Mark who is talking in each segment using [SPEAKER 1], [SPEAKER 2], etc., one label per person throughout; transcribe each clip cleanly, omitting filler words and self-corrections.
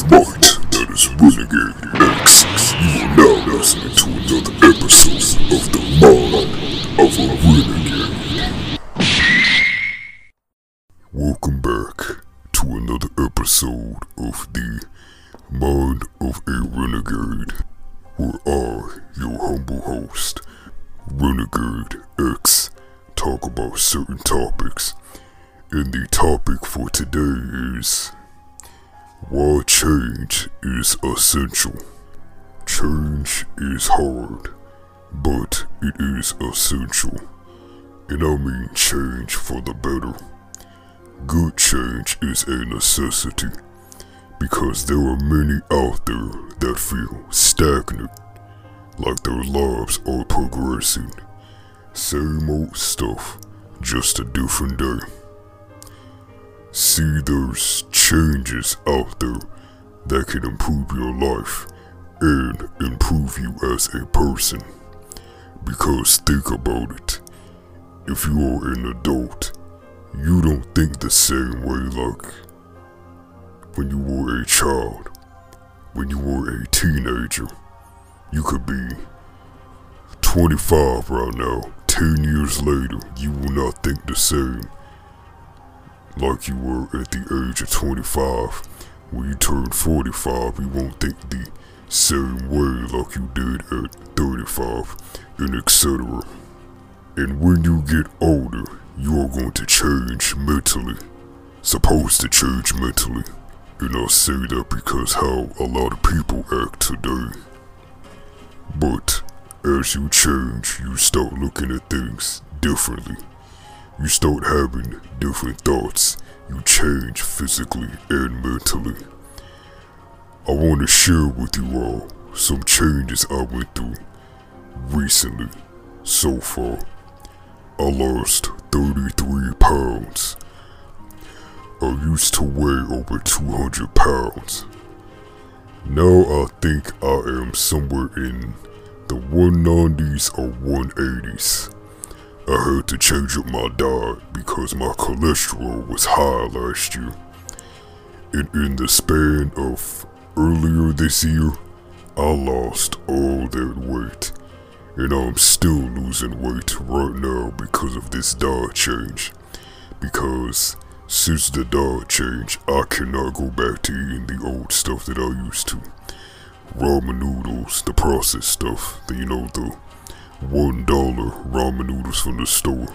[SPEAKER 1] right, that is Renegade X. You are now listening to another episode of The Mind of a Renegade. Welcome back to another episode of The Mind of a Renegade, where I, your humble host, Renegade X, talk about certain topics. And the topic for today is why change is essential. Change is hard, but it is essential. And I mean change for the better. Good change is a necessity, because there are many out there that feel stagnant, like their lives are progressing. Same old stuff, just a different day. See, there's changes out there that can improve your life and improve you as a person. Because think about it, if you are an adult, you don't think the same way like when you were a child, when you were a teenager. You could be 25 right now, 10 years later, you will not think the same like you were at the age of 25. When you turn 45, you won't think the same way like you did at 35, and etc. And when you get older, you are going to change mentally. Supposed to change mentally. And I say that because how a lot of people act today. But as you change, you start looking at things differently. You start having different thoughts. You change physically and mentally. I want to share with you all some changes I went through recently. So far, I lost 33 pounds. I used to weigh over 200 pounds. Now I think I am somewhere in the 190s or 180s. I had to change up my diet because my cholesterol was high last year. And in the span of earlier this year, I lost all that weight. And I'm still losing weight right now because of this diet change. Because since the diet change, I cannot go back to eating the old stuff that I used to. Ramen noodles, the processed stuff, the $1 ramen noodles from the store,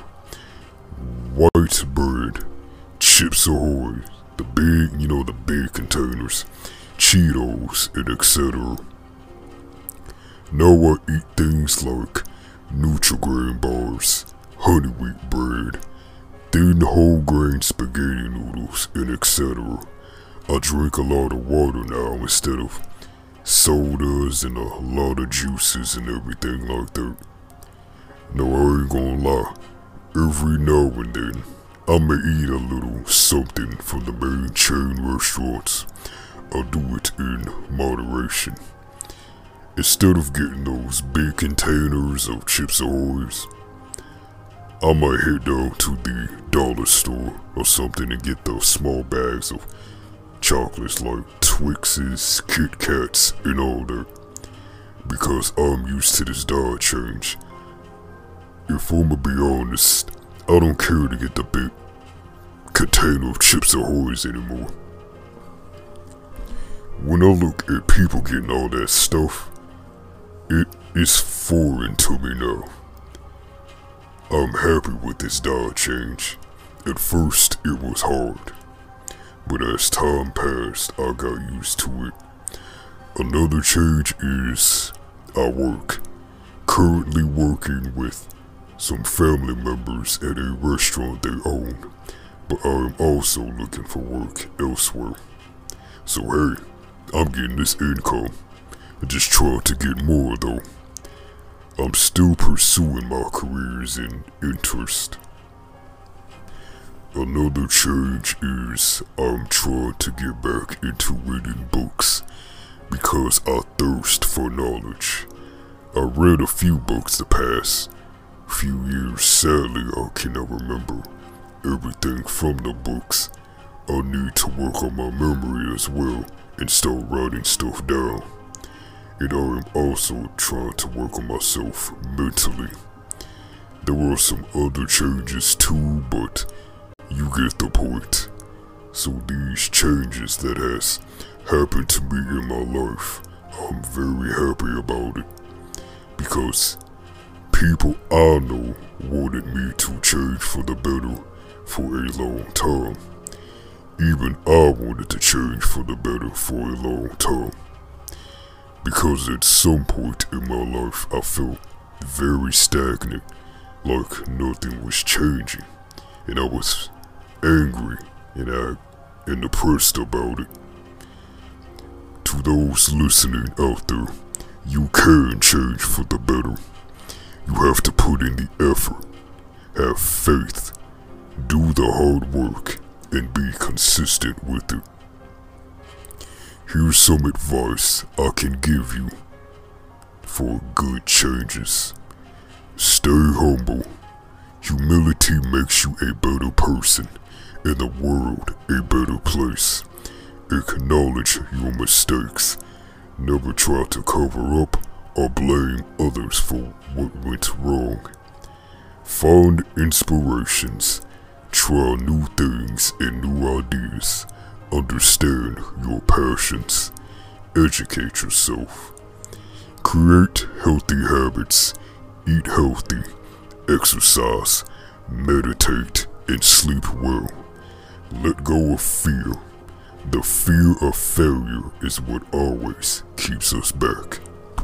[SPEAKER 1] white bread, Chips Ahoy, the big containers, Cheetos, and etc. Now I eat things like Nutri-Grain bars, honey wheat bread, thin whole grain spaghetti noodles, and etc. I drink a lot of water now instead of sodas and a lot of juices and everything like that. No, I ain't gonna lie, every now and then, I may eat a little something from the main chain restaurants. I'll do it in moderation. Instead of getting those big containers of Chips Ahoy's, I might head down to the dollar store or something and get those small bags of chocolates like Twixes, Kit Kats, and all that. Because I'm used to this diet change. If I'ma be honest, I don't care to get the big container of Chips Ahoy's anymore. When I look at people getting all that stuff, it is foreign to me now. I'm happy with this diet change. At first, it was hard. But as time passed, I got used to it. Another change is I work. Currently working with some family members at a restaurant they own, but I am also looking for work elsewhere. So hey, I'm getting this income. I'm just trying to get more though. I'm still pursuing my careers and interest. Another change is I'm trying to get back into reading books because I thirst for knowledge. I read a few books the past few years. Sadly, I cannot remember everything from the books. I need to work on my memory as well and start writing stuff down. And I am also trying to work on myself mentally. There are some other changes too, but you get the point. So these changes that has happened to me in my life, I'm very happy about it. Because people I know wanted me to change for the better for a long time. Even I wanted to change for the better for a long time. Because at some point in my life I felt very stagnant, like nothing was changing. And I was angry and depressed about it. To those listening out there, you can change for the better. You have to put in the effort, have faith, do the hard work, and be consistent with it. Here's some advice I can give you for good changes. Stay humble. Humility makes you a better person and the world a better place. Acknowledge your mistakes. Never try to cover up or blame others for what went wrong. Find inspirations. Try new things and new ideas. Understand your passions. Educate yourself. Create healthy habits. Eat healthy. Exercise. Meditate and sleep well. Let go of fear. The fear of failure is what always keeps us back.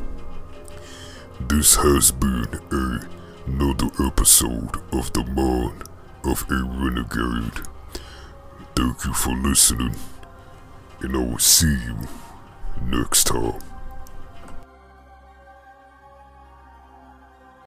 [SPEAKER 1] This has been another episode of The Mind of a Renegade. Thank you for listening, and I will see you next time.